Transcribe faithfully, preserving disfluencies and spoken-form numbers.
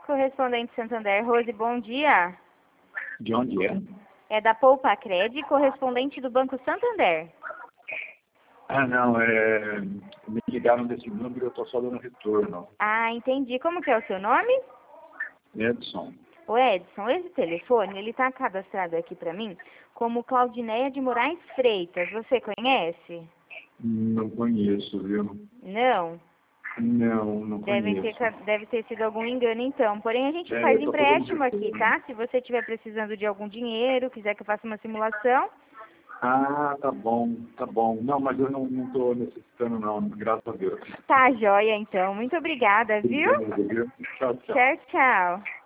correspondente Santander. Rose, bom dia. De onde é? É da Poupa Cred, correspondente do Banco Santander. Ah, não, é... me ligaram desse número, eu estou só dando retorno. Ah, entendi. Como que é o seu nome? Edson. O Edson, esse telefone, ele está cadastrado aqui para mim como Claudineia de Moraes Freitas. Você conhece? Não conheço, viu? Não? Não, não Deve conheço. ter, ca- deve ter sido algum engano, então. Porém, a gente É, faz eu tô falando empréstimo de aqui, tudo. tá? Se você estiver precisando de algum dinheiro, quiser que eu faça uma simulação. Ah, tá bom, tá bom. Não, mas eu não estou necessitando não, graças a Deus. Tá, joia, então. Muito obrigada, viu? Obrigado, viu? Tchau, tchau. Tchau, tchau.